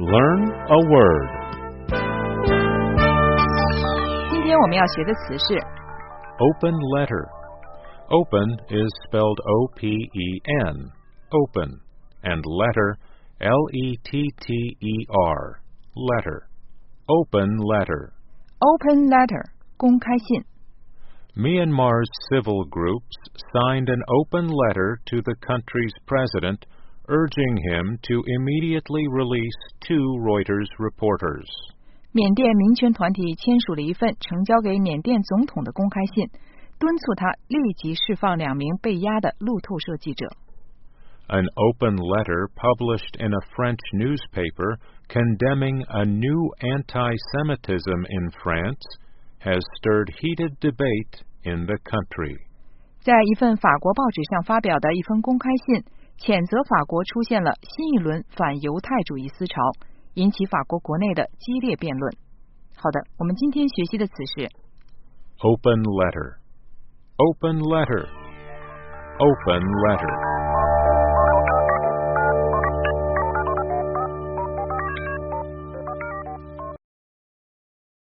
Learn a word. 今天我们要学的词是 Open letter. Open is spelled O-P-E-N, open, and letter, L-E-T-T-E-R, letter. Open letter. open letter 公开信。 Myanmar's civil groups signed an open letter to the country's president urging him to immediately release 2 Reuters reporters. 缅甸民权团体签署了一份呈交给缅甸总统的公开信，敦促他立即释放2名被押的路透社记者。 An open letter published in a French newspaper condemning a new anti-Semitism in France has stirred heated debate in the country. 在一份法国报纸上发表的一封公开信，谴责法国出现了新一轮反犹太主义思潮，引起法国国内的激烈辩论。好的，我们今天学习的词是 Open letter. Open letter. Open letter.